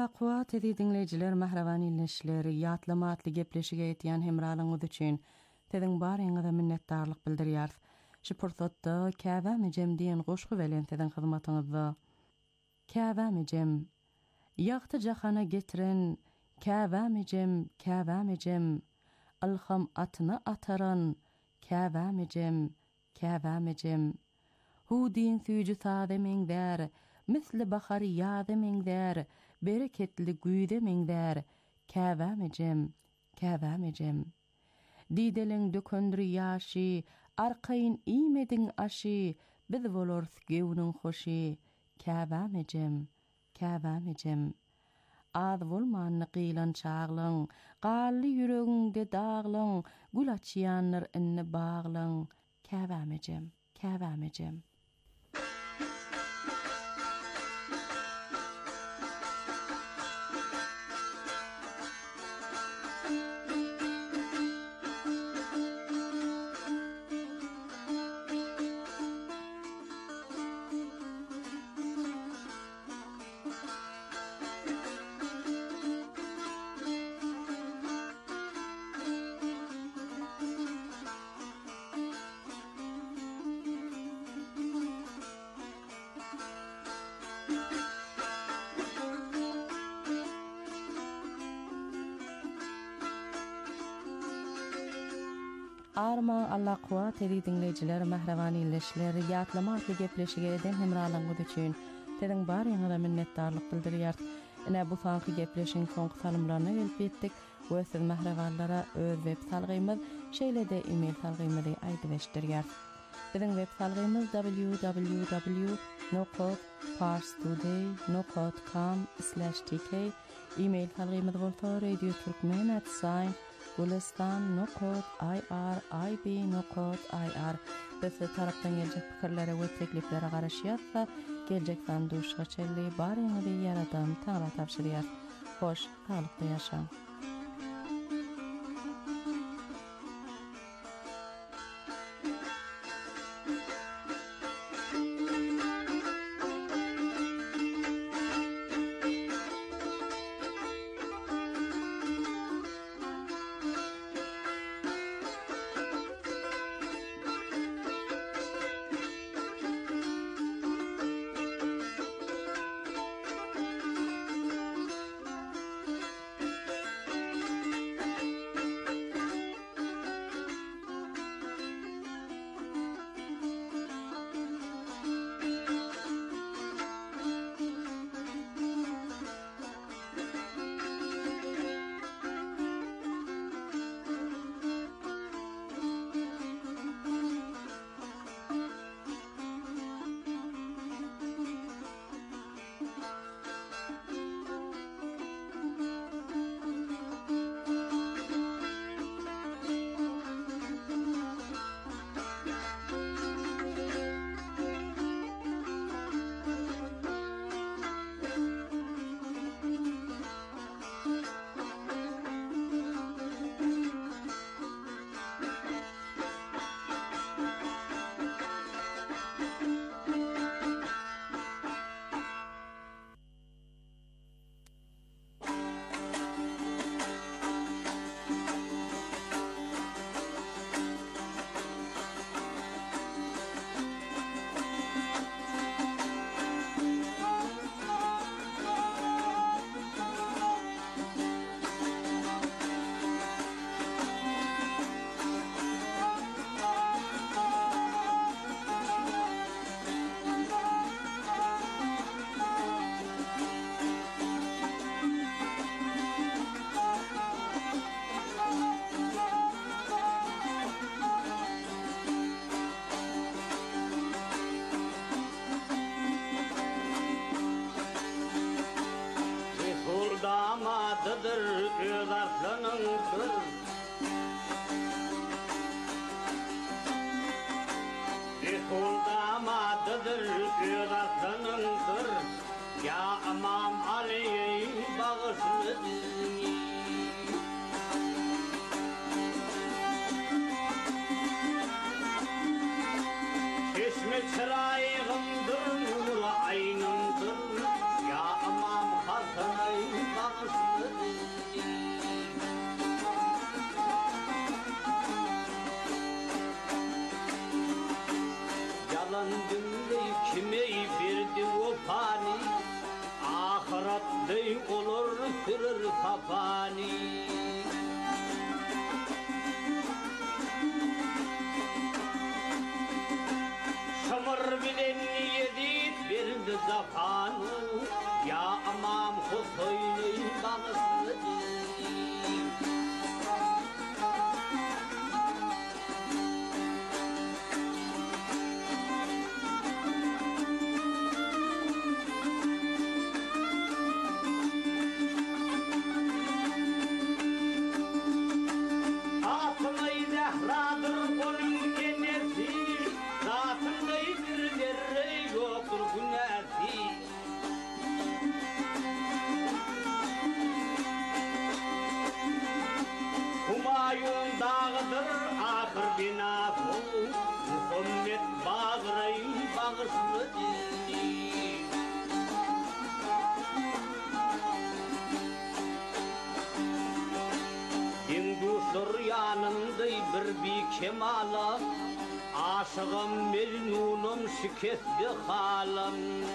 Allah kuvat edi dinleyiciler mahravan ilneşleri yatlamatlı gepleşige etiyen hemralığınız üçün tedin barıňyza minnetdarlyk bildirýär. Şu pursatda käbämi jem diýen goşgy bilen tedin hyzmatyňyzda. Käbämi jem ýagty jahana getiren käbämi jem alham atyny ataran käbämi jem hu din süýjü sade meňder misli bahar ýady meňder bereketli güýde meňder käbämi jem dideliň dökündür ýaşy arkaýyn iýmediň aşy biz bolars gewniň hoşy käbämi jem az bolmany gylan çaglyň gally ýüregiňde daglyň gül açýanlar inni baglyň käbämi jem Arma Allah kuvat edi dinleyiciler mahravan ilneşler ýatlamatly gepleşige eden hemralığınız üçün tedin barıňyza minnetdarlyk bildirýär. Ine bu sanky gepleşiň soňky salymlaryna gelip ýetdik. Bu siz mahrawanlara öz web salgymyz şeýlede e-mail salgymyzy aýdyşdyrýar. Biziň web salgymyz www.parstoday.com/tk. E-mail salgymyz bolsa radio turkmen@ gulistan.ir Biz tarapdan gelecek pikirlere we tekliflere garaşýarsa gelecek sanduşga çelli barýaňyzy ýaradym taňra tapşyrýar. Hoş, salykly ýaşaň. damadıdır öz aslanındır. Rekul damadıdır öz aslanındır. Ya İmam Ali bağışlı bizni. Çeşme çırağımdır, nur aynımdır. Ya İmam Hasan Ayındağıdır ahır binası Muhammed Bağırayım bağışlı dini Dinduşur yanındı bir kemala Aşığım mecnunum şikesti halam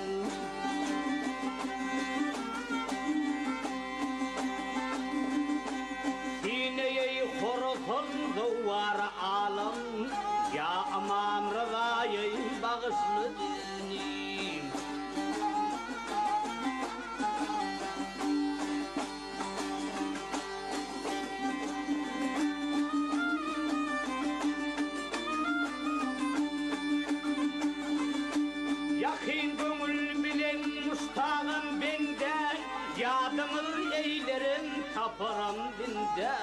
Sineye korkun duvar alam Ya amam rızayı bağışlı dinim Yakın gönül bilen mustağım bende Yadımı eylerim taparım dinde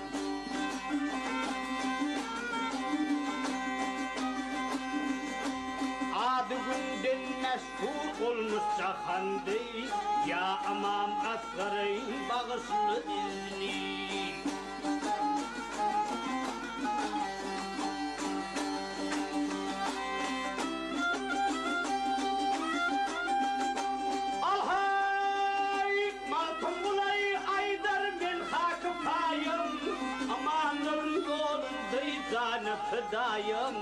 Adı günden meşhur olmuş cahandı Ya amam asgarayım bağışlı dini Canı fıdayım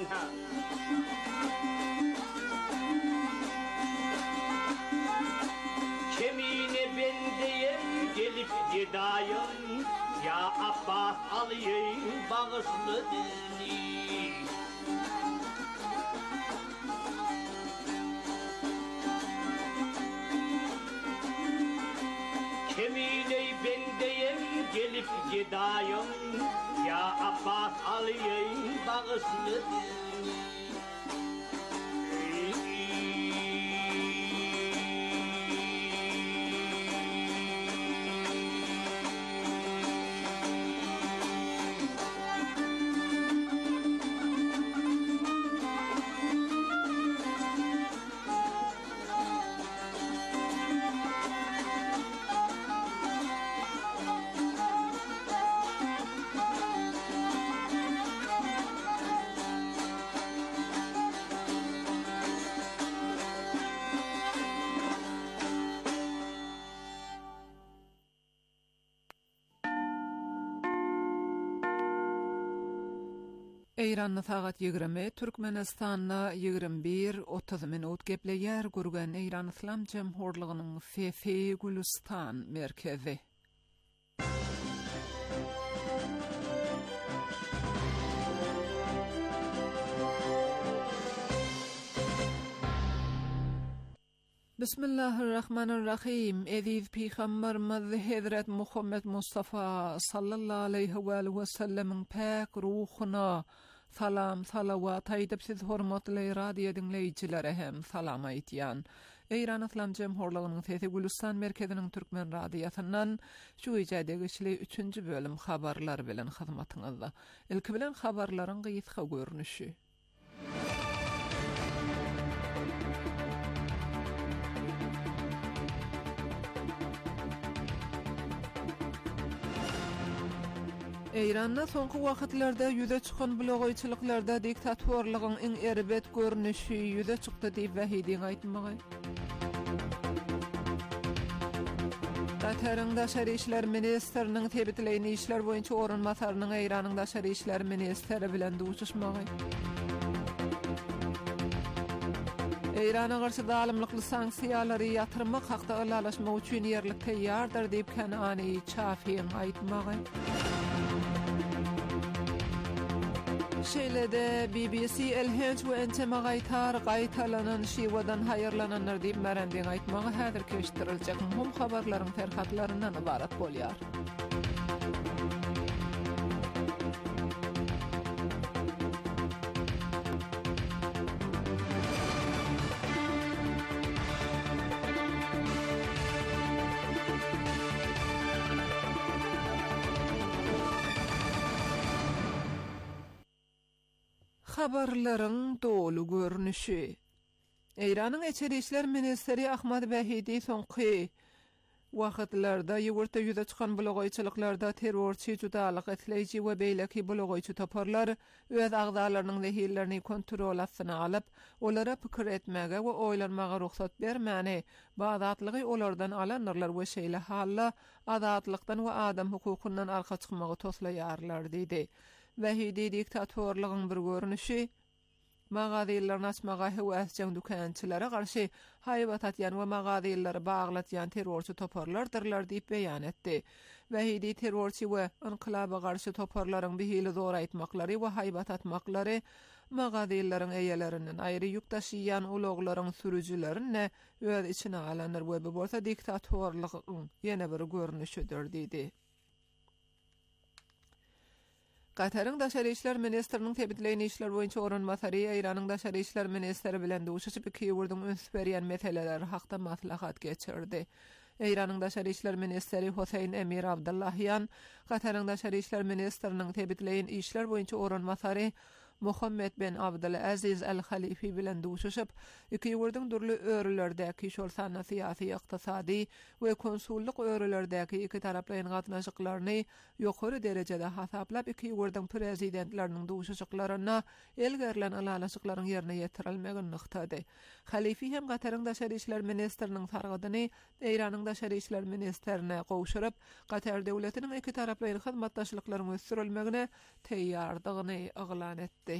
Kemiğine bendeyim gelip gidayım Ya Abbas alayım bağışlı dini Kemiğine bendeyim gelip gidayım Ya Abbas alayım bağışlı dini Eýranna sagat 20, Türkmenistanna 21:30 minut gepleýär gurgan Eýran Islam Jemhurlygynyň Fefe Gülistan merkezi. Bismillahirrahmanirrahim. Aziz Peygamberimiz Hazret Muhammed Mustafa sallallahu aleyhi ve sellem'in pak ruhuna salam salavat aýdyp siz hormatly radio dinleýijilere hem salam aýtýan. Eýran Islam Jemhurlygynyň Fefe Gülistan merkeziniň Türkmen radiosundan şu ýerde geçli 3-nji bölüm habarlar bilen hyzmatyňyzda. Ilki bilen habarlaryň gysga görnüşi. Eýranda soňky wagtlarda ýüze çykan blogoýçylyklarda diktatorlygyň iň erbet görnüşi ýüze çykdy diýip Wahidin aýtmagy. Tatarın Daşary işler ministriniň tebitleýän işler boýunça orunmasarynyň Eýranyň Daşary işler ministri bilen duşuşmagy. Eýrana garşy dalymlykly sanksiýalary ýatyrmak hakda alaşmak üçin ýerlik teýýardyr diýip Kanany Çafiň aýtmagy. Şeýlede BBC elhenç we ençeme gaýtalanan şiwadan haýyrlananlar diýip merendin aýtmagy häzir keşdiriljek muhim habarlaryň terhatlaryndan ibarat bolýar. Habarlaryň dolu görnüşi. Eýranyň Içeri işler ministri Ahmad Wahidi soňky Wagtlarda ýurtda ýüze çykan blogoýçylyklarda terrorçy judalyk etleýji we beýleki blogoýçy toparlar öz agdalarynyň zehirlerini kontrol astyna alyp, olara pikir etmäge we oýlanmaga ruhsat bermäni, bazatlygy olardan alanyrlar we şeýle halla azatlykdan we adam hukukundan arka çykmagy toslaýarlar diýdi. Wahidi diktatorlygyň bir görnüşi Mağaziýlerini açmaga hewasçyň dükançylara garşy haýbat atýan we mağaziýlary baglatýan terrorçy toparlardyrlar diýip beýan etdi. Wahidi terrorçy we inqilaba garşy toparlaryň bihili zor aýtmaklary we haýbat atmaklary mağaziýlaryň eýelerinden aýry ýük taşıýan ulaglaryň sürüjilerini öz içine alanlar we bu bolsa diktatorlygyň ýene bir görnüşidir diýdi. Qataryň daşary işler ministriniň tebitleýän işler boýunça orunmasary Iranyň daşary işler ministri bilen duşuşyp iki ýurduň ünsberýän meseleleri hakda maslahat geçirdi. Iranyň daşary işler ministri Hosein Emir Abdullahyan Qataryň daşary işler ministriniň tebitleýän işler boýunça orunmasary Muhammed bin Abdulaziz Al-Khalifi bilen duşuşyp iki ýurduň durly örülerdäki şol sanna syýasy, ykdysady we konsulluk örülerdäki iki taraplaryň gatnaşyklaryny ýokary derejede hasaplap iki ýurduň prezidentleriniň duşuşyklaryna elgerlen alalaşyklaryň ýerine ýetirilmegini nykdady. Khalifi hem Qataryň daşary işler ministriniň sargydyny Iranyň daşary işler ministrine gowşuryp, Qatar döwletiniň iki taraplaryň hyzmatdaşlyklaryny ösdürilmegine teýýardygyny oglan etdi.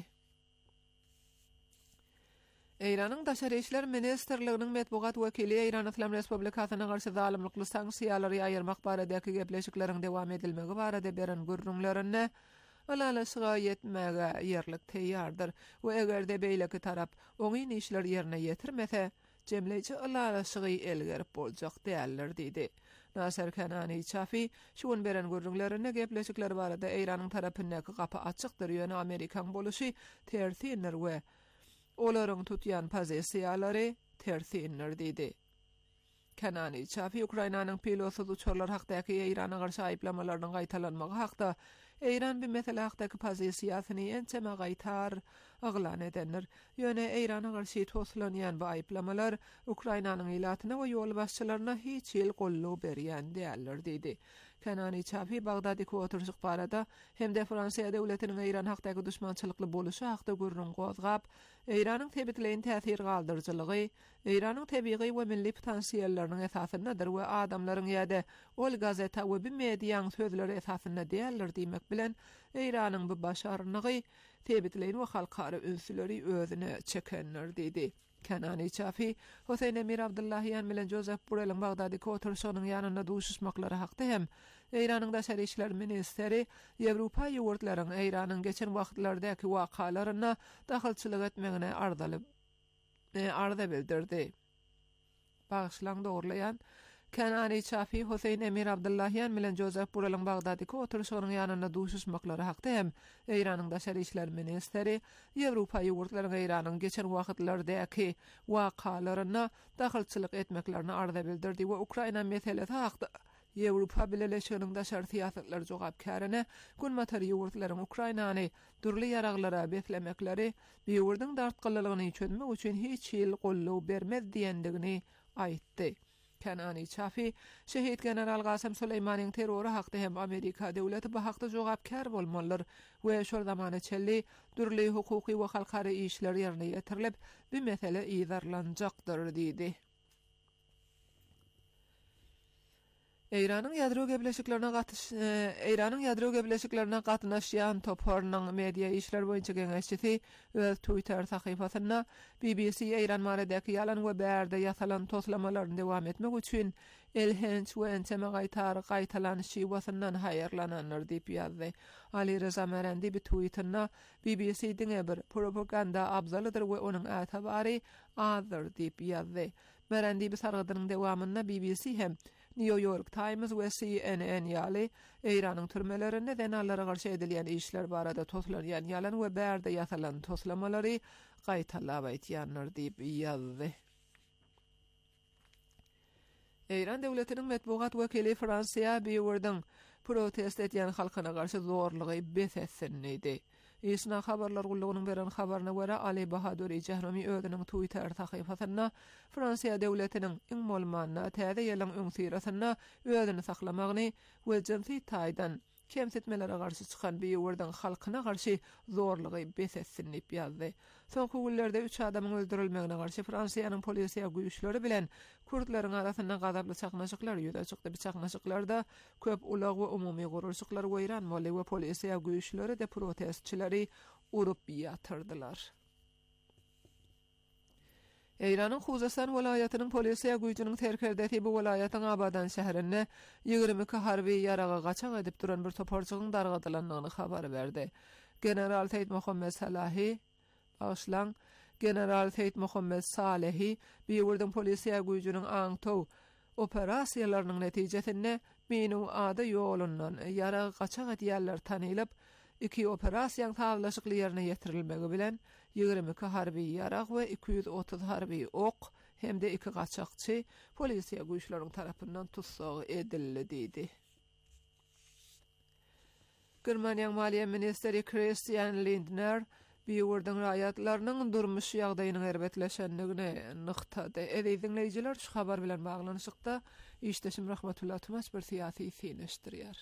Iranyň daşary işler ministrliginiň medbugat wekili Iran Islam Respublikasyna garşy zalimlikli sanksiýalary aýyrmak baradäki gepleşikleriň dowam edilmegi barada beren görnüşlerini alalaşyga ýetmäge ýerlik teýýardyr we egerde beýleki tarap oňy işler ýerine ýetirmese, jemleýiçi alalaşygy elgerip boljak diýerler diýdi. Nasser Kanani Chafi şuň beren görnüşlerini gepleşikler barada Iranyň tarapyndaky gapy açykdyr ýöne Amerikan boluşy tersinler we olaryň tutýan pozisiýalary tersinler diýdi. Kanani Chafi Ukrainanyň pilotsuz uçurlar hakdaky Irana garşy aýplamalarynyň gaýtalanmagy hakda Iran bir mesele hakdaky pozisiýasyny ençeme gaýtar aglan edenler. Ýöne Irana garşy toslanýan bu aýplamalar Ukrainanyň ilatyna we ýol başçylaryna hiç ýyl golluk berýän diýerler diýdi. Kanani Chafi Bagdadyky oturşyk barada hemde Fransiýa döwletiniň Iran hakdaky düşmançylykly boluşy hakda görnün gozgap, Iranyň tebitleýän täsir galdyrjylygy, Iranyň tebii we milli potensiýallarynyň esasyndadyr we adamlaryň ýa-da ol gazeta we bir mediýaň sözleri esasynda diýerler diýmek bilen Iranyň bu başarnygy tebitleýän we halkara ünsüleri özüne çekenler diýdi. Kanani Chafi, Hosein Emir Abdullahyan bilen Joseph Borrell'in Bagdadyky oturşynyň ýanynda duşuşmaklary hakda hem Iranyň daşary işler ministri Ýewropa ýurtlaryň Iranyň geçen wagtlardaky wakalaryna dahylçylyk etmegine arda bildirdi. Bagşlaň dogurlayan Kanani Chafi, Hosein Emir Abdullahyan bilen Joseph Borrell'in Bagdadyky oturşynyň ýanynda duşuşmaklary hakda hem Iranyň daşary işler ministri Ýewropa ýurtlaryň Iranyň geçen wagtlardaky wakalaryna dahylçylyk etmeklerini arda bildirdi we Ukraina meselesi hakda Ýewropa Birleşiginiň daşary syýasatlar jogapkaryny günmatary ýurtlaryň Ukrainany durly ýaraglara betlemekleri bu ýurduň dartgylylygyny çözmek üçin hiç ýyl golluk bermez diýendigini aýtdy. Kanani Chafi, şehit general Qasem Süleymanyň terrory hakda hem Amerika döwleti bu hakda jogapkar bolmalydyr we şol zamana çelli durly hukuky we halkara işler ýerine ýetirilip, bu mesele ýyzarlanjakdyr diýdi. Iranyň ýadro gebleşiklerine gatnaşýan toparnyň media işler boýunça geňeşçisi öz Twitter sahypasyna BBC Iran baradaky ýalan we bärde ýasalan toslamalaryny dowam etmek üçin elhenç we ençeme gaýtalanyşy wasyndan haýyrlananlar diýip ýazdy. Ali Reza Merendi bir tweetinde BBC-diň bir propaganda abzalydyr we onuň ätabary azdyr diýip ýazdy. Merendi bir sargydynyň dowamynda BBC hem New York Times we CNN ýaly Iranyň türmelerinde denallara garşy edilýän işler barada toslanýan ýalan we bärde ýasalan toslamalary gaýtalap aýtýanlar diýip ýazdy. Iran döwletiniň medbugat wekili Fransiýa bir ýurduň protest edýän halkyna garşy zorlugy besesini idi. Isna habarlar gulluğunun beren habarına göre Ali Bahadur Ejehromi ödünün Twitter tahyifasynda Fransiya döwletiniň iň bolmanyna täze ýalan öňsirasyna ödüni saklamagny we jinsi taýdan kemsetmelere garşy çykan bir ýurdan halkyna garşy zorlugy besetsinip ýazdy. Soňky günlerde 3 adamyň öldürilmegine garşy Fransiýanyň polisiýa güýçleri bilen Kurdlaryň arasynda gazaply çaknaşyklar ýüze çykdy. Bu çaknaşyklarda köp ulag we umumy gurulşyklar weýran boldy we polisiýa güýçleri de protestçileri urup ýatyrdylar. Eýranyň Huzestan welaýatynyň polisiýa güýjüniň terkerdeti bu welaýatyň Abadan şäherinde 22 harby ýaraga gaçak edip duran bir toparçygyň dargadylandygyny habar berdi. General Seyit Mohammed Salahi başlan General Seyit Mohammed Salahi bir ýurdan polisiýa güýjüniň aňtow operasiýalarynyň netijesinde meniň ady ýolundan ýaraga gaçak edýärler tanylyp, iki operasiýaň taglaşykly ýerine ýetirilmegi bilen 22 harby ýarag we 230 harby ok hemde iki gaçakçy polisiýa güýçläriniň tarapyndan tutsak edildi diýdi. Germaniýanyň Maliýe ministeri Christian Lindner bir ýurdan raýatlarynyň durmuş ýagdaýynyň erbetleşendigine nyktady. Dinleýijiler şu habar bilen baglanyşykda işdeşim Rahmetullah Tumas bir syýasy syneşdirýär.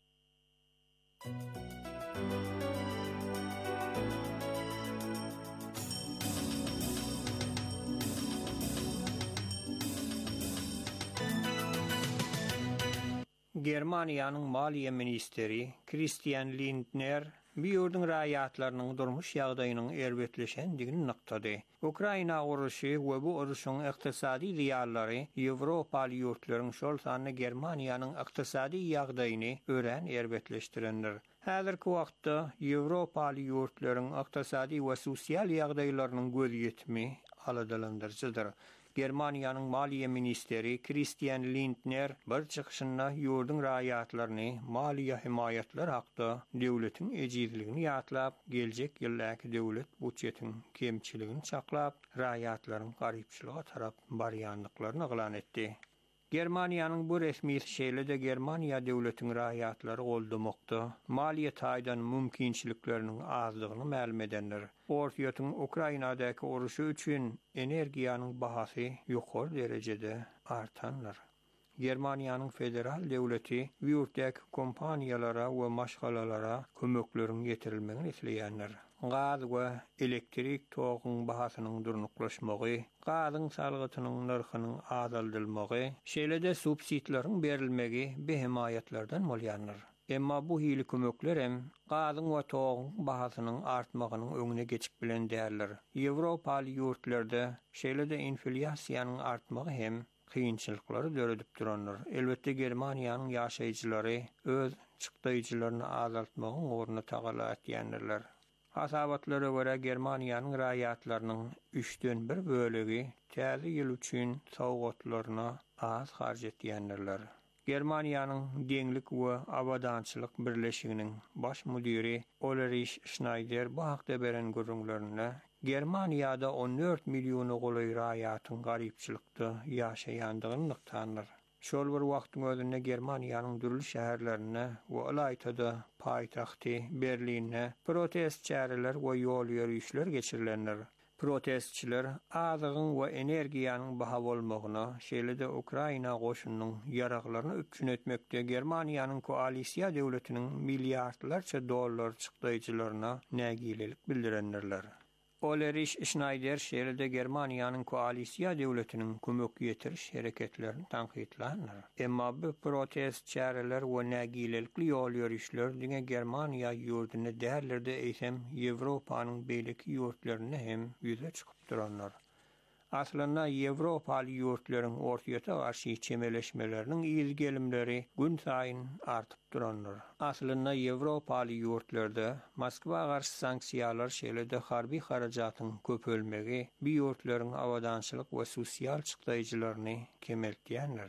Germaniýanyň Maliýe ministeri Christian Lindner bir ýurdun raýatlarynyň durmuş ýagdaýynyň erbetleşendigini nyktady. Ukraina uruşy we bu uruşyň ykdysady ziýanlary Ýewropaly ýurtlaryň şol sany Germaniýanyň ykdysady ýagdaýyny ören erbetleşdirendir. Häzirki wagtda Ýewropaly ýurtlaryň ykdysady we sosial ýagdaýlarynyň göz ýetimi aladylandyrjydyr. Germaniýanyň Maliýe ministeri Christian Lindner bir çykyşynda ýurdun raýatlaryny maliýe himayetler hakda döwletiň ejizligini ýatlap, geljek ýyllarky döwlet budjetiň kemçiligini çaklap, raýatlaryň garypçylyga tarap barýanlyklaryny glan etdi. Germaniýanyň bu resmi şeýlede Germaniýa döwletiň raýatlary goldamokda, maliýe taýdan mümkinçilikleriniň azlygyny ma'lum edenler. Ortaýatyň Ukrainadaky uruşy üçin energiýanyň bahasy ýokary derejede artanlar. Germaniýanyň federal döwleti ýurtdaky kompaniýalara we maşgalalara kömeklerini ýetirilmegini isleýänler. Gaz we elektrik togyň bahasynyň durnuklaşmagy, gazyň salgytynyň narhynyň azaldylmagy, şeýlede subsidiýalaryň berilmegi bu himayetlerden bolýanlar. Emma bu hili kömekler hem gazyň we togyň bahasynyň artmagynyň öňüne geçip bilen därler. Ýewropaly ýurtlarda şeýlede inflasiýanyň artmagy hem kynçylyklary döredip duranlar. Elbetde Germaniýanyň ýaşaýjylary öz çykdaýjylaryny azaltmagyň orna tagala etýänler. Hasabatlara göre Germaniýanyň raýatlarynyň 3/1 bölegi täze ýyl üçin sowgatlaryna az harj etýänler. Germaniýanyň Deňlik we Abadançylyk birleşiginiň baş müdiri Ulrich Schneider bu hakda beren görüňlerini Germaniýada 14 milliony goly raýatyň garypçylykda ýaşaýandygyny nyktanlar. Şol bir wagtyň özünde Germaniýanyň dürli şäherlerine we alaýtada paýtagty Berlinne protest çäreler we ýol ýürüýüşler geçirilenler. Protestçiler azygyň we energiýanyň baha bolmagyna, şeýlede Ukraina goşunynyň ýaraklaryny üpçün etmekde Germaniýanyň koalisiýa döwletiniň milliardlarça dollar çykdaýjylaryna nägilelik bildirenlerler. Ulrich Schneider şeýlede Germaniýanyň koalisiýa döwletiniň kömek ýetiriş hereketlerini tanqidlanýar. Emma bu protest çäreler we nägilelikli ýol ýürüýüşler diňe Germaniýa ýurduny därlerde eýsem Ýewropanyň beýleki ýurtlaryny hem ýüze çykyp duranlar. Aslında Ýewropaly ýurtlaryň ortaýata garşy çemeleşmeleriniň ýylgelimleri gün saýyn artyp duranlar. Aslında Ýewropaly ýurtlarda Moskwa garşy sanksiýalar şeýlede harby harajatyň köpölmegi bu ýurtlaryň awadançylyk we sosial çykdaýjylaryny kemeltýänler.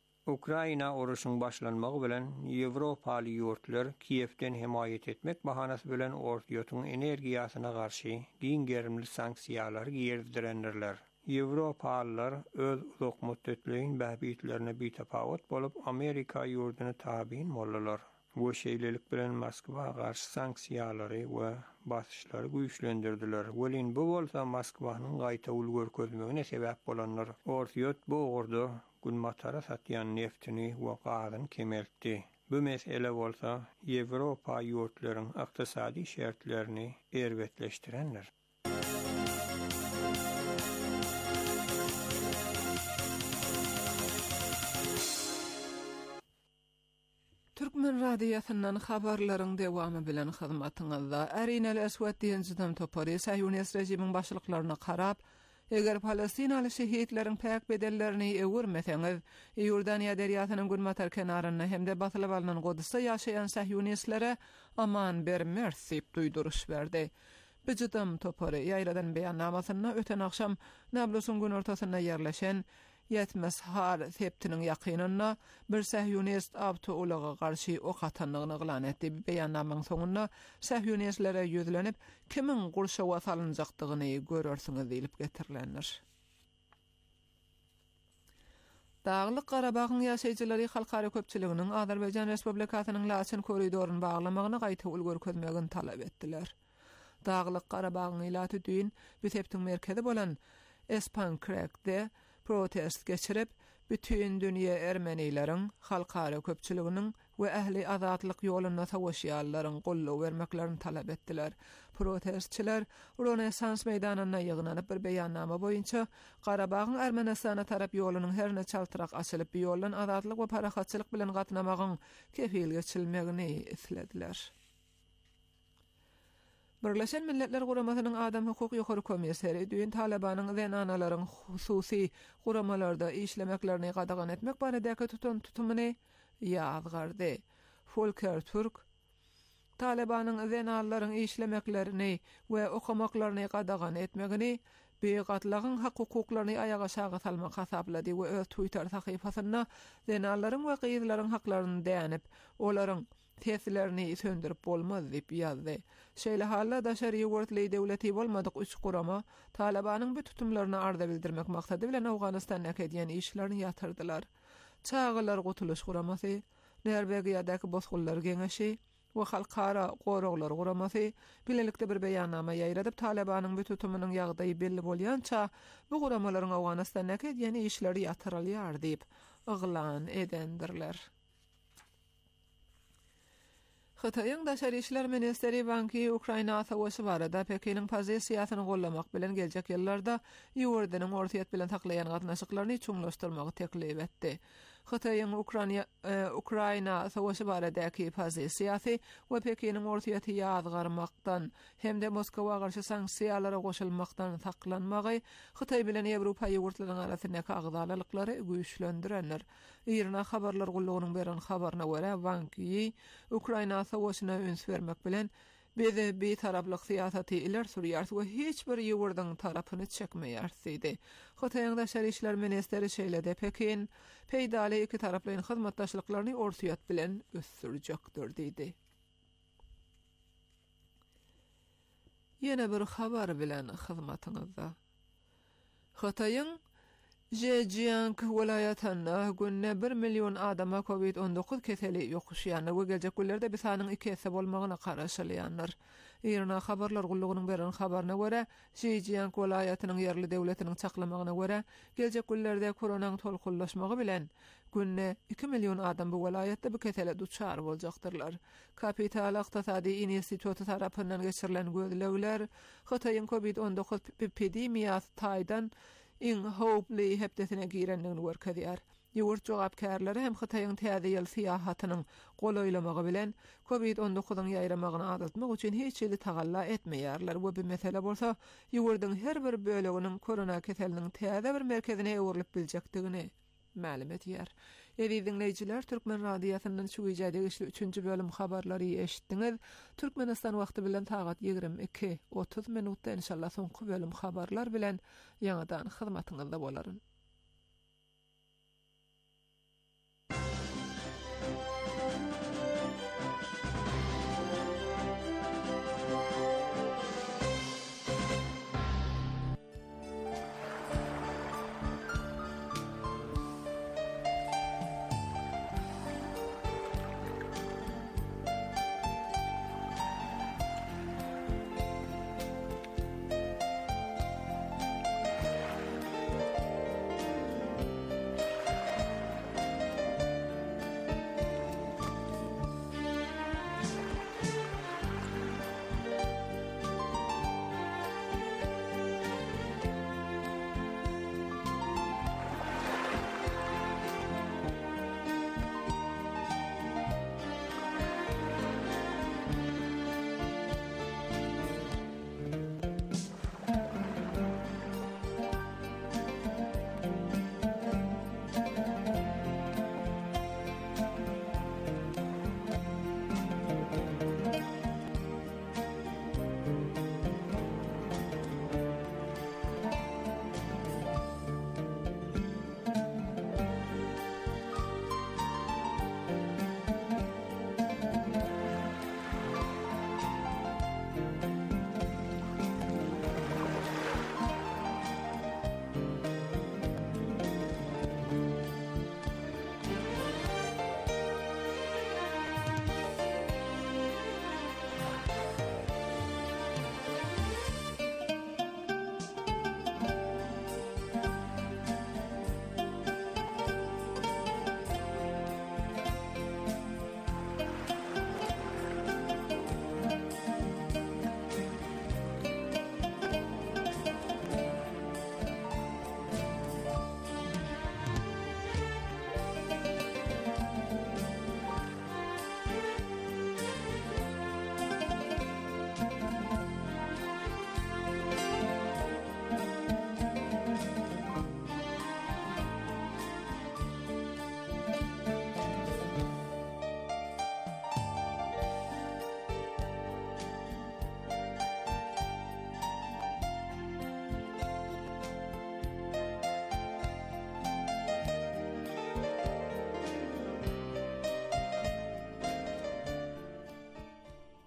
Ukraina uruşyň başlanmagy bilen Ýewropaly ýurtlar Kiýewden himayet etmek bahanasy bilen ortaýatyň energiýasyna garşy diň gerimli sanksiýalary ýerdirenlerler. Ýewropalylar öz uzak müddetliğin bähbitlerine bitapawat bolup Amerika ýurduny tabiin bolýarlar. Bu şeylelik bilen Moskva garşy sanksiýalary we basyşlary güýçlendirdiler. Welin bu bolsa Moskwanyň gaýta ulgür gözmegine sebäp bolanlar. Ortiýot bu ordu gulmatara satýan neftini we gazyny kemeltdi. Bu mesele bolsa Ýewropa ýurtlarynyň ykdysady şertlerini erwetleşdirenler. Türkmen radiosynyň habarlaryň dewamy bilen hyzmatyňyzda Erinel Eswat diýen topary Saýunist rejimiň başlyklaryna karap, eger Palestinaly şehitleriň päk bedellerini öwürmeseňiz, Ýordaniýa derýasynyň gurmatar kenaryna hemde batylyp alynan Godusda ýaşaýan Saýunistlere aman bermez diýip duýduruş berdi. Bijdam topary ýaýradan beýannamasyna öten akşam Nablusyň gün ortasyna ýerleşen Yetmez har teptinin yakınına bir Sahyunist abtu ulağa karşı ok atanlığını ıglan etdi. Beýannamaň soňunda Sahyunistlere ýüzlenip kimin gurşawa salynjakdygyny görürsüňiz diýilip getirilenir. Dağlyk Garabagyň ýaşaýjylary halkara köpçiliginiň Azerbaýjan Respublikasynyň Laçyn korridoruny baglamagyny gaýta ulgür közmegini talap etdiler. Dağlyk Garabagyň ilaty düýün bu teptiň merkezi bolan Espankrekde protest geçirip bütün dünýä ermenileriň halkara köpçiliginiň we ähli azatlyk ýoluna savaşýarlaryň gollaw bermeklerini talap etdiler. Protestçiler Rönesans meýdanyna ýygnanyp bir beýannama boýunça Garabagyň Ermenistana tarap ýolunyň herne çaltyrak açylyp bu ýoldan azatlyk we parahatçylyk bilen gatnamagyň kefil geçilmegini islediler. Birleşen Milletler Guramasynyň Adam Hukuk Ýokary Komissary düýün Talabanyň zenanalaryň hususy guramalarda işlemeklerini gadagan etmek barada tutumyny ýazgardy. Volker Türk Talabanyň zenanalaryň işlemeklerini we okumaklaryny gadagan etmegini beýgatlagyň hak hukuklaryny ayaga şaga salmak hasaplady we öz Twitter sahypasyna zenanalaryň we gyzlaryň haklaryny däňip, olaryň tesirlerini söndürüp bolmaz diýip ýazdy. Şeýle halda daşary ýurtly döwleti bolmadyk üç gurama Talabanyň bu tutumlaryny arda bildirmek maksady bilen Awganystanda edýän işlerini ýatyrdylar. Çağılar Gutuluş Guramasy, Norwegiýadaky bozgullar geňeşi we halkara goroglar guramasy bilelikde bir beýannama ýaýradyp Talabanyň bu tutumynyň ýagdaýy belli bolýança bu guramalaryň Awganystanda edýän işleri ýatyrylýar diýip yglan edendirler. Xitoyň Daşary işler ministeri Wang Yi Ukraina savaşy barada Pekiniň pozisiýasyny gollamak bilen geljek ýyllarda ýurdanyň ortaýat bilen taklaýan gatnaşyklaryny çuňlaşdyrmagy teklip etdi. Xitoyň Ukraina savaşy baradaky pozisiýasy we Pekiniň ortaýaty ýazgarmakdan hemde Moskwa garşy sanksiýalara goşulmakdan saklanmagy Xitoy bilen Ýewropa ýurtlarynyň arasyndaky agzalylykları güýçlendirenler. Irna habarlar gullugynyň beren habaryna görä Wang Yi Ukraina savaşyna öns vermek bilen bir taraplyk siýasaty iler sürýär we hiç bir ýurdyň tarapyny çekmeýär diýdi. Xitoyň Daşary işler ministeri şeýlede Pekin peýdaly iki taraplyň hyzmatdaşlyklaryny ortaýat bilen ösdürjekdir diýdi. Ýene bir habar bilen hyzmatyňyzda. Xitoyň Zhejiang welaýatyna günne 1 milyon adama COVID-19 keseli ýokuşýany we geljek günlerde bir sanyň 2 bolmagyna garaşylýanlar. Irna habarlar gullugynyň beren habaryna görä, Zhejiang welaýatynyň ýerli döwletiniň çaklamagyna görä, geljek günlerde koronanyň tolkunlaşmagy bilen günne 2 milyon adam bu welaýatda bu kesele duçar boljaktyrlar. Kapital Iqtisadi Instituty tarapyndan geçirilen gözlegler Xitoyň COVID-19 epidemiýasy taýdan in hopely hepdesine girenligini görkezýär. Ýurt jogapkärleri hem Xitoyň täze ýyl siýahatynyň golaýlamagy bilen COVID-19-nyň ýaýramagyny azaltmak üçin hiç ýyly tagalla etmeýärler. Bu bir mesele bolsa, ýurdyň her bir böleginiň korona keseliniň täze bir merkezine öwrülip biljekdigini ma'lum etýär. Eýdi dinleýijiler, Türkmen radiosynyň şu ýerde işli 3-nji bölüm habarlary eşitdiňiz. Türkmenistan wagty bilen saat 22:30 minutda inşallah soňky bölüm habarlar bilen ýa-da hyzmatyňyzda bolaryn.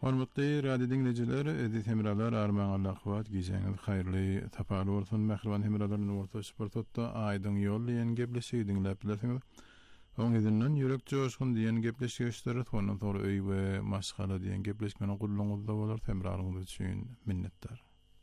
Hormatly radio dinleyiciler, edit hemralar armağan Allah kuvvet giyseňiz hayırly tapal bolsun. Mähriban hemralaryň orta sportda aýdyň ýol diýen gepleşigi dinläp bilersiňiz. Oň izinden ýürek joşgun diýen gepleşigişleri ondan sonra öý we maşgala diýen gepleşmeni gullanyňyzda bolar. Hemralaryňyz üçin minnetdar.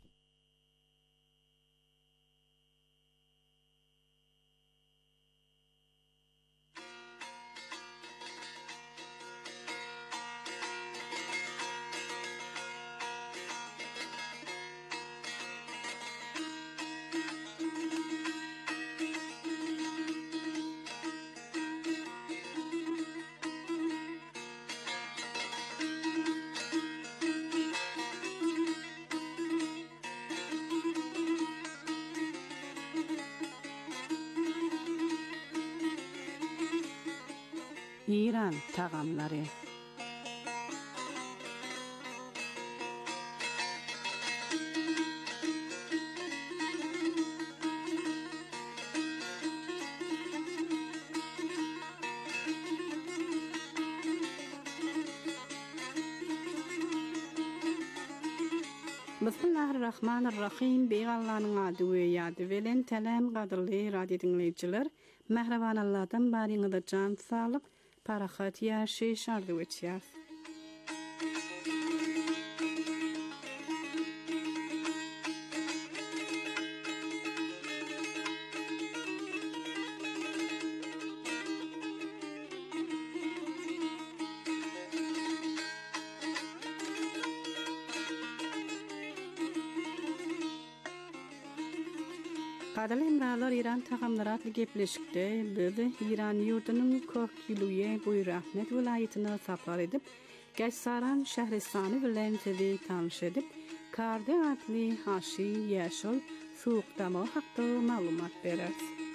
İran tagamları. Bismillahirrahmanirrahim. Beýgallanyň ady we ýady bilen teläm gadyrly radio dinleýijiler, mähraban Allahdan baryňyza jan salyp, parahat ýaşy şardy geçýär. Gadal emralar İran tagamlary atly gepleşikde bizi İran ýurdunyň Kökgülüýe Buýrahmet vilayatyna sapar edip, Geçsaran şähristany bilen tedi tanış edip, Kardy atly haşy ýaşol suwukdama hakda maglumat berer.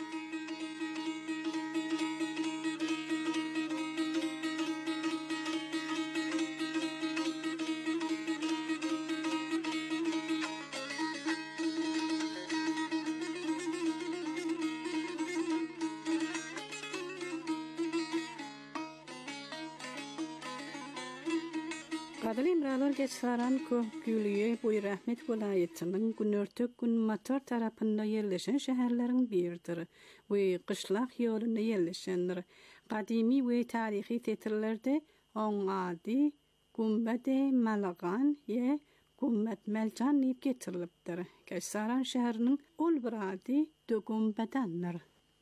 Gadal emralar Geçsaran Kökgülüýe Buýrahmet vilayatynyň Günörtük Günmatar tarapynda ýerleşen şäherleriň biridir we gyşlak ýolunda ýerleşendir. Gadymy we taryhy tetirlerde oň ady Gumbade Malagan ýa Gumbat Melcan diýip getirilipdir. Geçsaran şäheriniň ol bir ady Dögümbadandyr.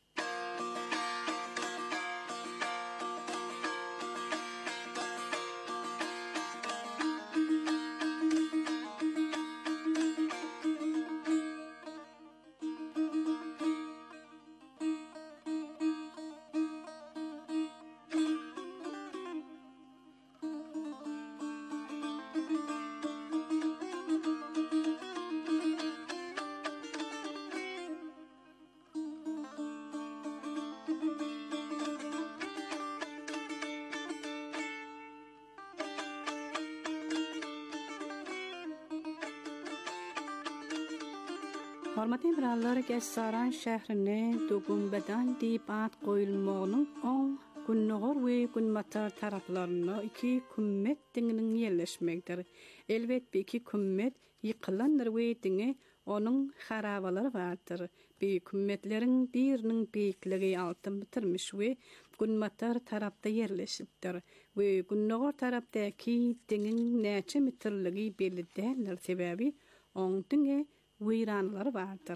Hormatly emralar, Geçsaran şährine Dögümbadan diýip at goýulmagynyň oň Günnogor we Günmatar taraplaryna iki kümmet diňiniň ýerleşmekdir. Elbetde iki kümmet ýykylandyr we diňe onuň harabalary bardyr. Bu kümmetleriň biriniň beýikligi altyn bitirmiş we Günmatar tarapda ýerleşipdir. We Günnogor tarapdaky diňiň näçe metrligi belli däldir, sebäbi oň diňe Wiranlar vardır.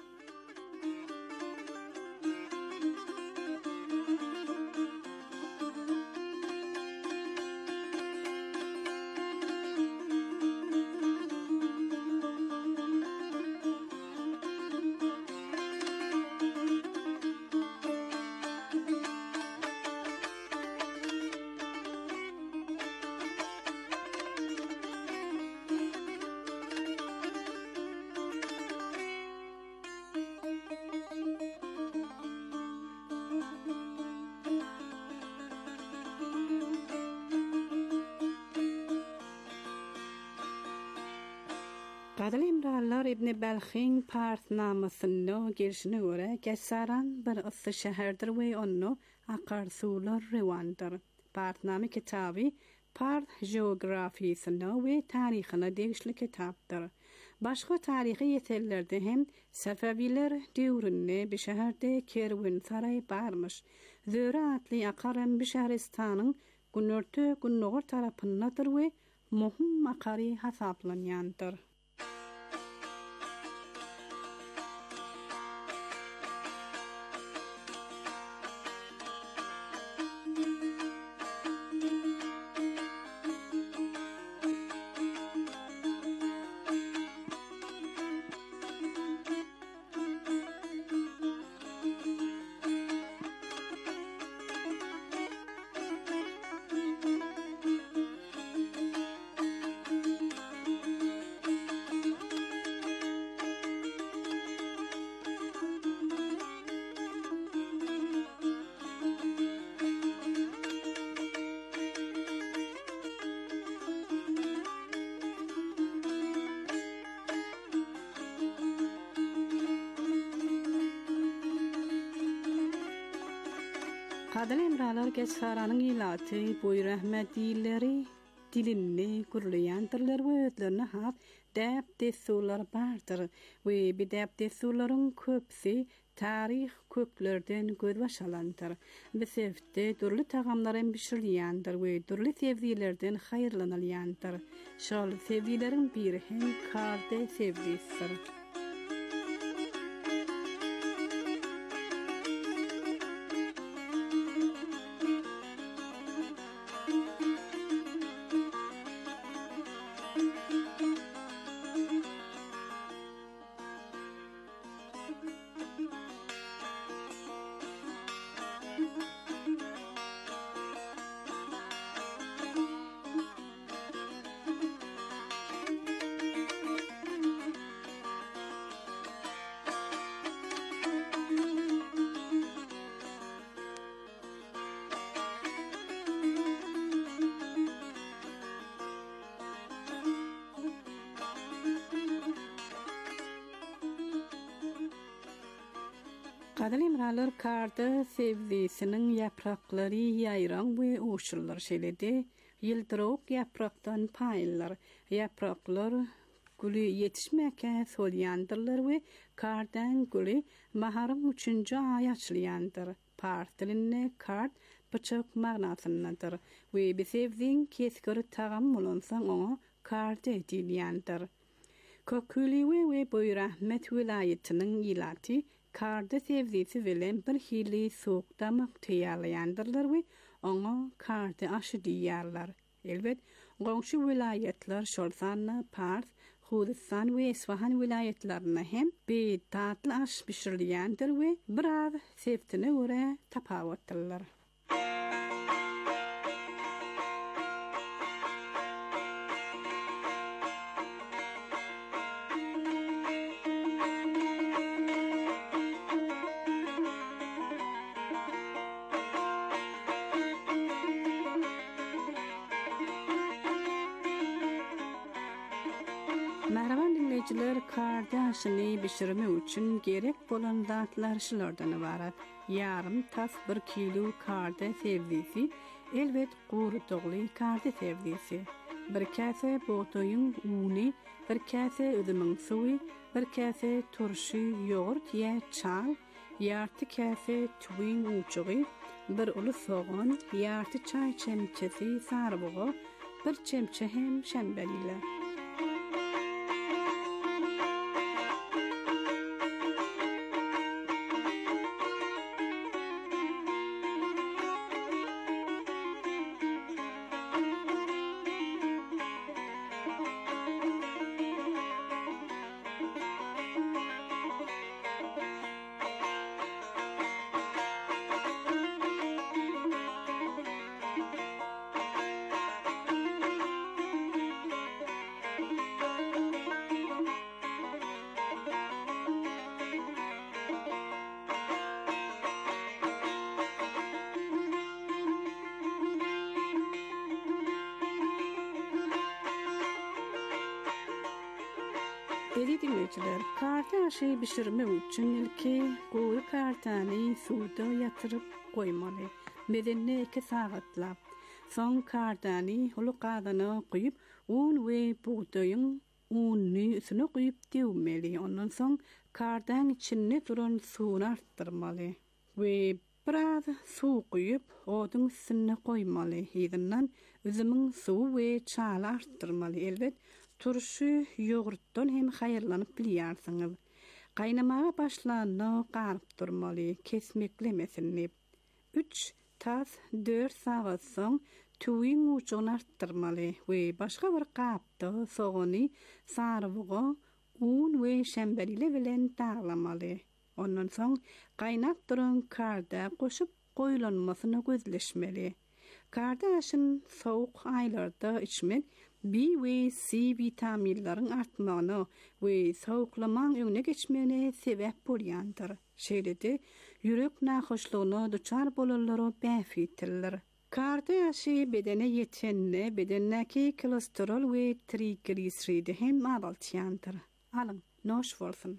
Gadal emralar İbn Belhin partnamasyna gelişine göre Geçsaran bir ıssy şäherdir we onu akar suwlar rewandyr. Partnamy kitaby Part Geografisine ve tarihine değişli kitaptır. Başka tarihi yeterlerde hem Sefeviler devrinde bir şehirde kervan saray barmış. Zöre adlı akaran bir şehristanın günörtü günnoğur tarafındadır ve muhim akari hasaplanyandır. Kadın emralar geçsaranın ilatı boy rahmetlileri dilini gurlayandırlar ve ödlerine hap dep desular bardır ve bir dep desuların köpsi tarih köklerden gözbaşalandır. Besefte durlu tağamların pişirilendir ve durlu sevdilerden hayırlanılyandır. Şol sevdilerin biri hem karde sevdisidir. Kadın emralar karda sevdisinin yaprakları yayran ve uçurlar şeyledi. Yıldırık yapraktan paylar. Yapraklar gülü yetişmeke solyandırlar ve kardan gülü baharın 3. ay açılyandır. Partilinne kart bıçak mağnasındadır. Ve bir sevdiğin keskiri tağam bulunsan ona karda edilyandır. Kökülü ve boy rahmet vilayetinin ilatı karda sevdisi velen bir hili soğukta muhtiyarlayandırlar ve ona karda aşı diyarlar. Elbet, qonşu vilayetler Şolsanna, Pars, Hudistan ve Esfahan vilayetlerine hem bir tatlı aş pişirilendir ve biraz sevtine göre tapavattırlar. Merhaban dinleyiciler, kardaşını pişirme için gerek bolan zatlar şulardan ibaret. Yarım tas 1 kilo karda sevdisi, elbet qurutuqly karda sevdisi. 1 kase botoyun uni, 1 kase üzümün suyu, 1 kase turşu yoğurt ya çay, yartı kase tüvin uçuğu, 1 ulu soğan, yartı çay çemçesi sarbuğu, 1 çemçe hem şembeliyle. Eli dinleyiciler, karda aşı pişirme için ilki koyu kartanı suda yatırıp koymalı. Medenine 2 saatlap. Son kardani hulu qadana qoyup un ve buğdayın unni üstüne qoyup dewmeli. Ondan soň kardan içinde duran suwunu arttırmaly. Ve biraz suw qoyup odun üstüne qoymaly. Hizinden üzümün suw ve çaly arttırmaly. Elbet turşy yogurtdan hem hayırlanyp bilýärsiňiz. Qaynamağa başlanana qaryp durmaly, kesmeklemesin. 3 tas 4 sagat soň tüwin uçuny arttırmaly we başga bir gapda soğuny sarıwyga un we şemberiyle bilen dağlamaly. Ondan soň qaynap duran karda goşup goýulanmasyny gözleşmeli. Karda aşyn soğuk aylarda içmek B ve C vitaminlaryň artmagyna we soğuklamaň öňüne geçmegine sebäp bolýandyr. Şeýlede ýürek nahoşlugyna duçar bolanlara bäfitler. Karda aşy bedene ýetenne, bedennäki kolesterol we trigliseridi hem azaltýandyr. Alyň, noş bolsun.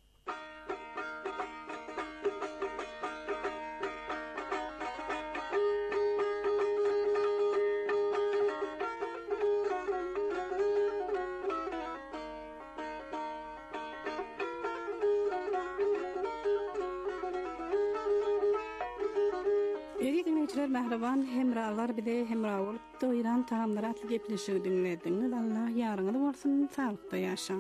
Mehriban hemralar bide hemrawul doýran taamlar atly gepleşigi dinlediňiz. Allah ýaryňyz bolsun, salykda ýaşaň.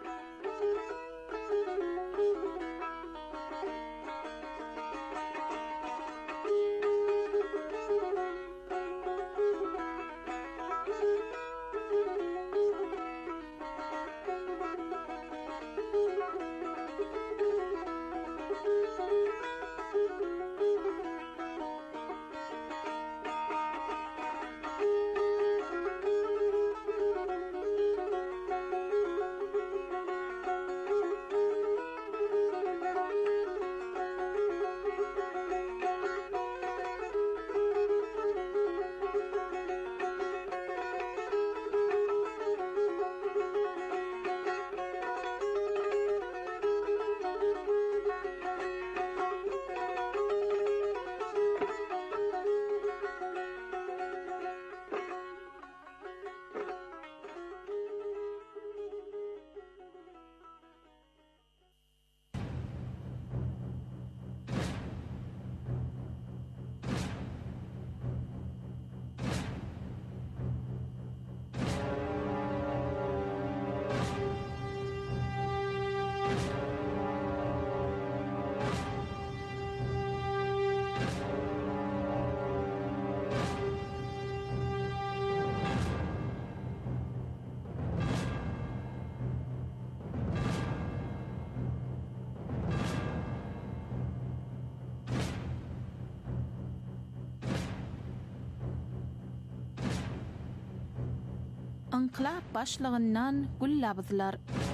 Inqilab başlygyndan gullabızlar.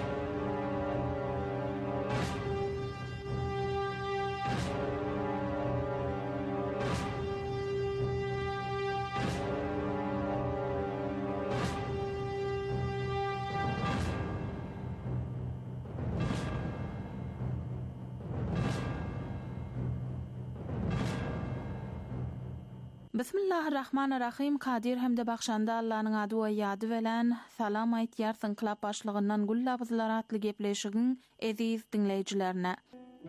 Bismillahirrahmanirrahim. Kadir hem de bakşanda Allah'ın adı ve yadı veren salam aytýar inqilab başlygyndan gullabızlar atly gepleşigin eziz dinleýijilerine.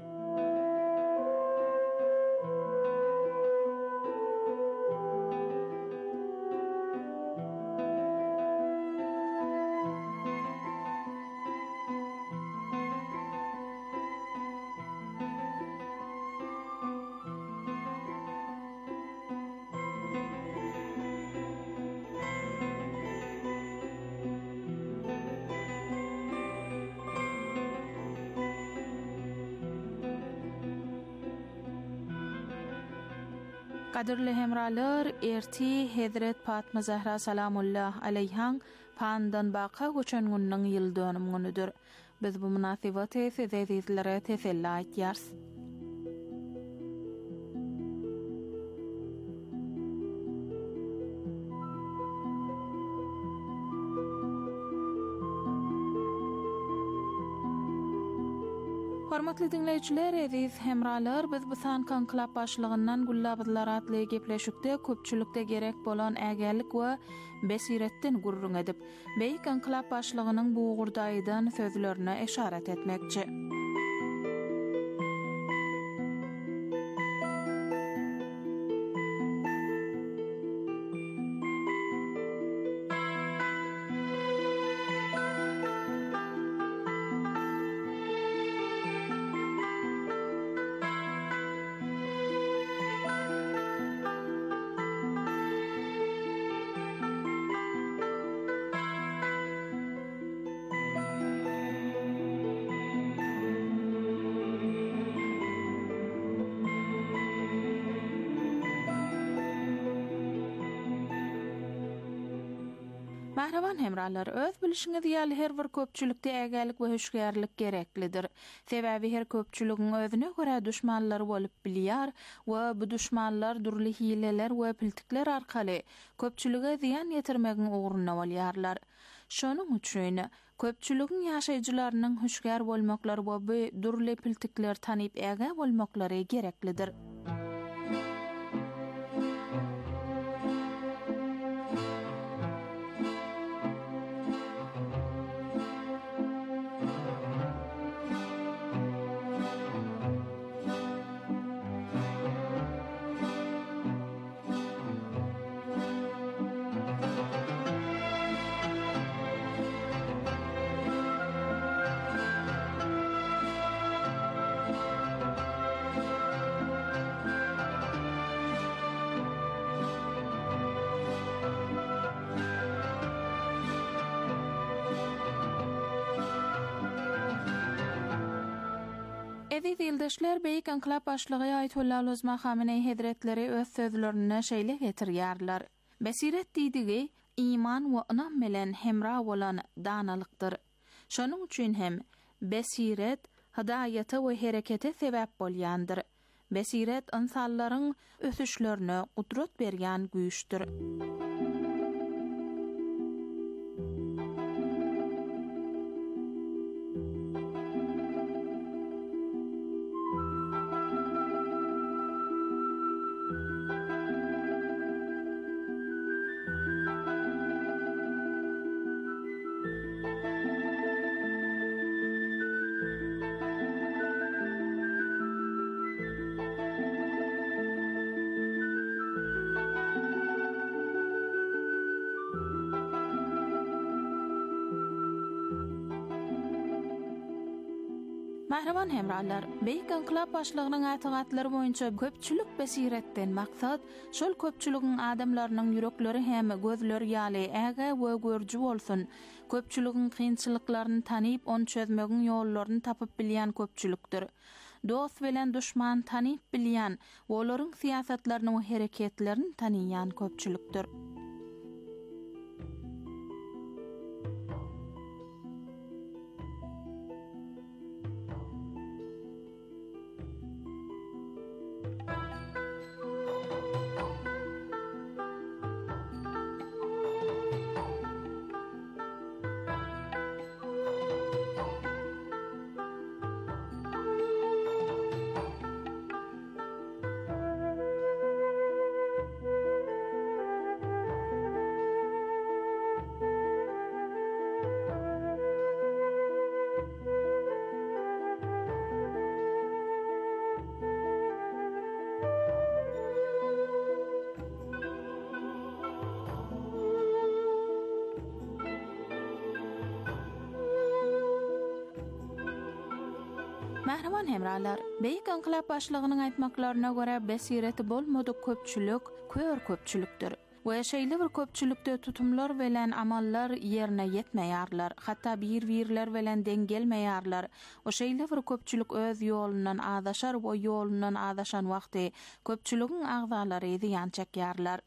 Kadirli hemralar, erti Hazret Fatma Zahra salamullah aleyhan pandan baqa göçen günüň ýyl dönümüňüdür. Biz bu munasabaty size izlere teselli aýtýarys. Hormatly dinleyijiler, eziz hemralar, biz bu sankan klap başlygyndan gullabdylar atly gepleşikde köpçülükde gerek bolan ägerlik we besiretden gurrun edip, beýik klap başlygynyň bu gurdaýdan sözlerine eşaret etmekçi. Mahravan hemralar, öz bilişiňiz ýaly her bir köpçülükde ägerlik we höşgärlik gereklidir. Sebäbi her köpçülügiň özüne görä düşmanlary bolup bilýär we bu düşmanlar durly hileler we piltikler arkaly köpçülüge ziýan ýetirmegiň ugruna bolýarlar. Şonuň üçin köpçülügiň ýaşaýjylarynyň höşgär bolmaklary we bu durly piltikler tanyp äge bolmaklary gereklidir. Eziz ýoldaşlar, beýik anklap başlygy Aýatullah Uzma Hameneý Hazretleri öz sözlerine şeýle getirýärler. Besiret diýdigi iman we inam bilen hemra bolan danalykdyr. Şonuň üçin hem besiret hidaýata we herekete sebäp bolýandyr. Besiret insanlaryň ösüşlerine gudrat berýän güýçdür. Mahravan hemralar, beýik anklap başlygynyň aýtygatlary boýunça köpçülük besiretden maksat, şol köpçülügiň adamlarynyň ýürekleri hem gözleri ýaly äge we görjü bolsun. Köpçülügiň kynçylyklaryny tanyp, onu çözmegiň ýollaryny tapyp bilýän köpçülükdir. Dost bilen düşman tanyp bilýän, olaryň siýasatlaryny we hereketlerini tanyýan köpçülükdir. Mahraman hemralar, beýik anklap başlygynyň aýtmaklaryna görä besireti bolmady köpçülük kör köpçülükdir. We şeýle bir köpçülükde tutumlar bilen amallar ýerine ýetmeýärler, hatda bir-birler bilen dengelmeýärler. O şeýle bir köpçülük öz ýolundan adaşar we ýolundan adaşan wagty köpçülügiň agzalary ýan çekýärler.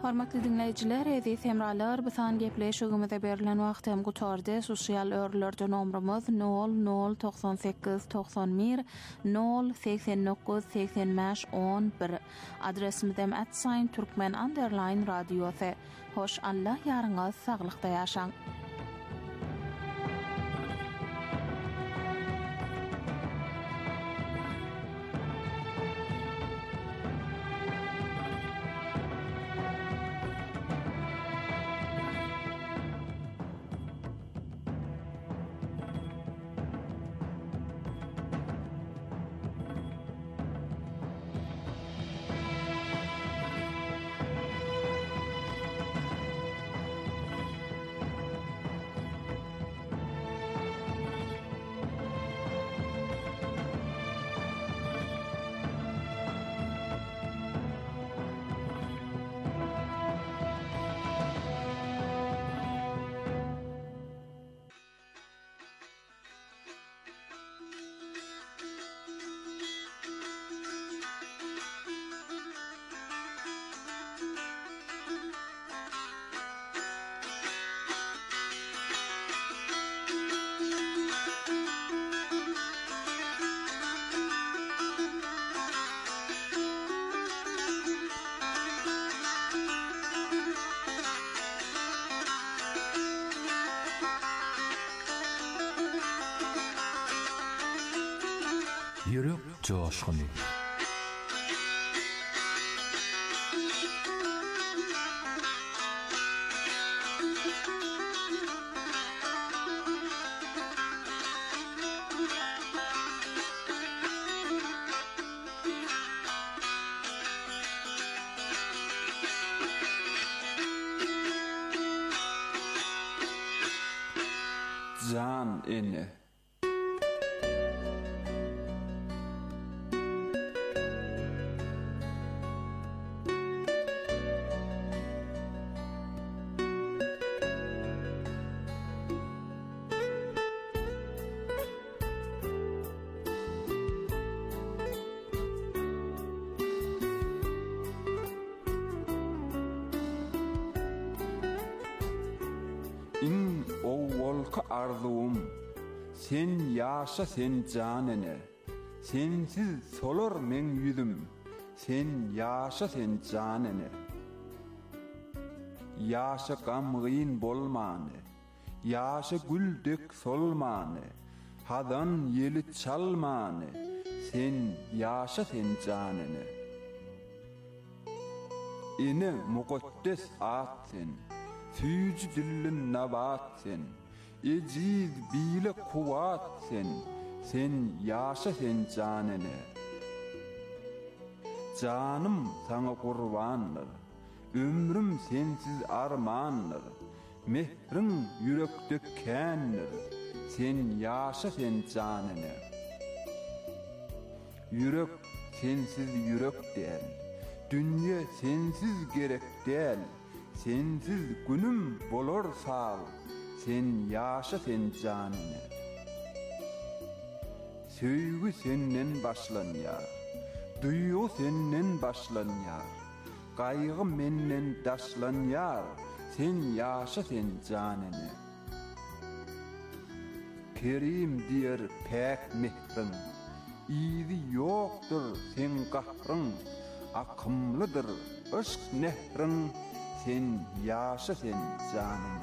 Hormatly dinleyijiler, Aziz hemralar, bisan gepleşigimize berilen wagtym gutardy. Sosial örlerde nomrumuz 0098 91 089 85 11. Adresimizem @turkmen_radiosi. Hoş Allah yarıňyz saglykda ýaşaň. Yürek coşkunu. Can ene. İn ovolka arzuum, sen yaşa sen canene, sensiz solor men yüzüm, sen yaşa sen canene. Yaşa gamgın bolmane, yaşa gül dök solmane, hadan yeli çalmane, sen yaşa sen canene. İne mukaddes at sen, Fücü dillin nabat sen, eciz bile kuvat sen, sen yaşa sen canene. Canım sana kurbandır, ömrüm sensiz armandır, mehrin yürekte kendir, sen yaşa sen canene. Yürek sensiz yürek değil, dünya sensiz gerek değil, sensiz günüm bolor sağ, sen yaşa sen canine. Söygü senden başlanýar, duygu senden başlanýar, gaýgy menden daşlanýar, sen yaşa sen canine. Kerim diýer pek mehrin, izi ýokdur sen gahrın, akymlydyr aşk nehrin, sen yaşa sen canım.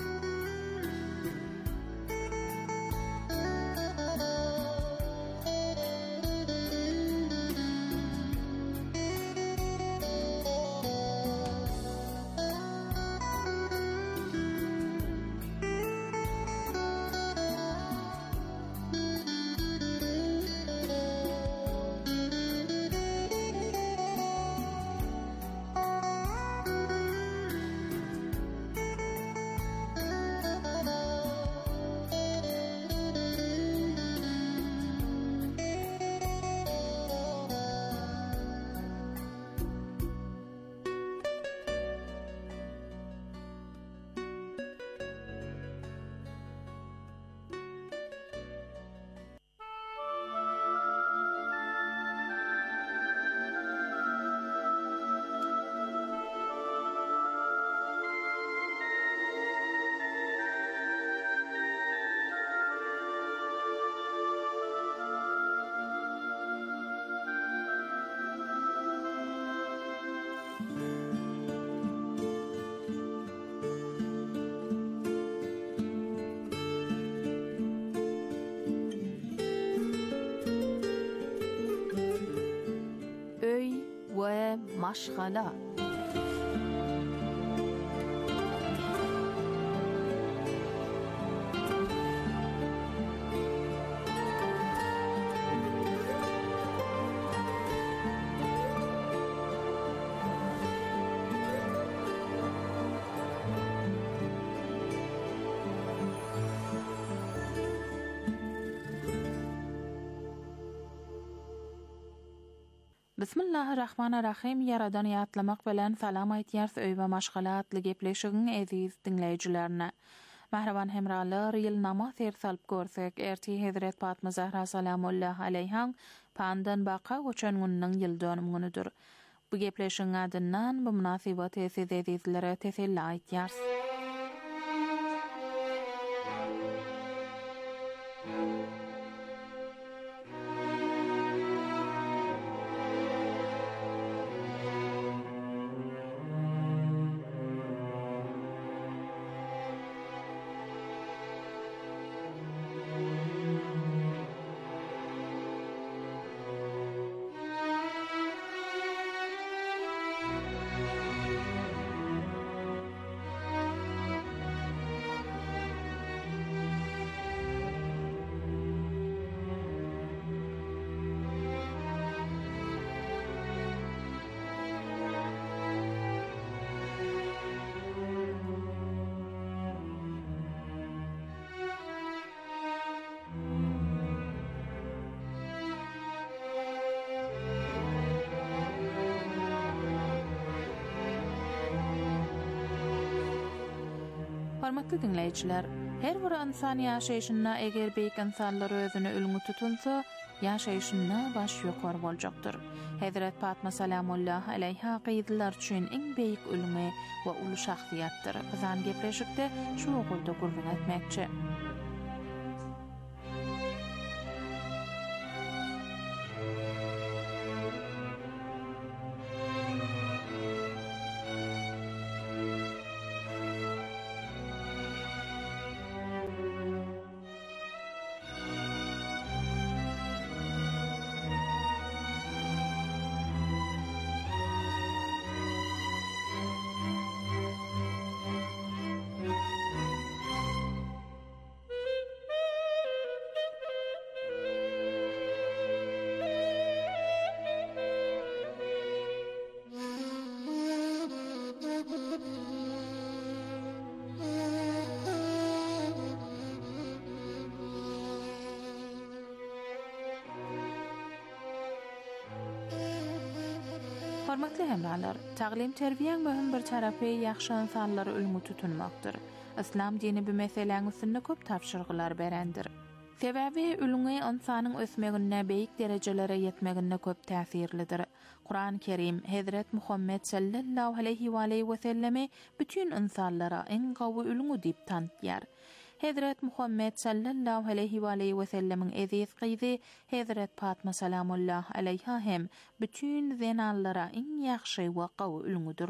maşgala. Bismillahirrahmanirrahim. Yaradan ýatlamak bilen salam aýtýar öýbe maşgalatly gepleşigiň aziz dinleýijilerine. Mahraban hemralar, ýyl namaz salp görsek, erti Hazret Fatma Zahra salamullah aleyha pandan baqa goçan günüň ýyl dönümüňüdür. Bu gepleşigiň adyndan bu munasabaty siz azizlere teselli aýtýar. Hormatly dinleyijiler, her bir insan ýaşaýyşynda eger beýik insanlar özüni ulgy tutunsa, ýaşaýyşynda baş ýokary boljakdyr. Hazret Fatma salamullah aleyha gyýdylar üçin iň beýik ulgy we uly şahsiýatdyr. Bizan gepleşikde şu ogulda gurban etmekçi. Hormatly hemralar, taglim terbiýeň möhüm bir tarapy ýaxşy insanlary ulgy tutunmakdyr. İslam dini bu meseleň üstünde köp tapşyryklar berendir. Sebäbi ulgy insanyň ösmegine beýik derejelere ýetmegine köp täsirlidir. Kur'an-ı Kerim Hazret Muhammed sallallahu aleyhi ve sellemi bütün insanlara en gawy ulgy diýip tanıtýar. Hazret Muhammed sallallahu aleyhi ve sellemin aziz gyzy Hazret Fatma salamullah aleyha hem bütün zenallara en ýaxşy we gawy ulgydyr.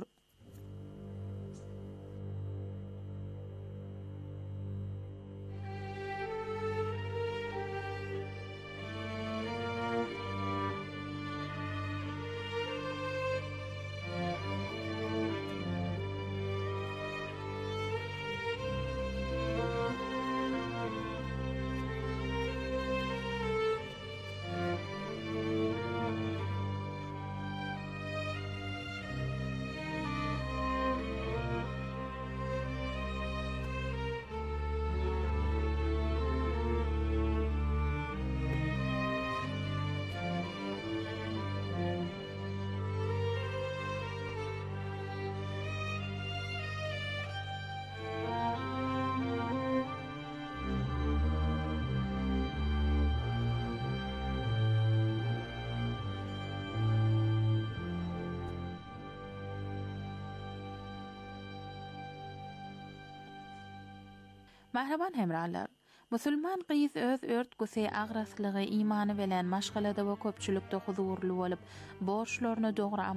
Mahraban hemralar, Musulman gyýys öz örtgüsi agraslygy imany bilen maşgalada we köpçülikde huzurly bolup, borçlaryny dogry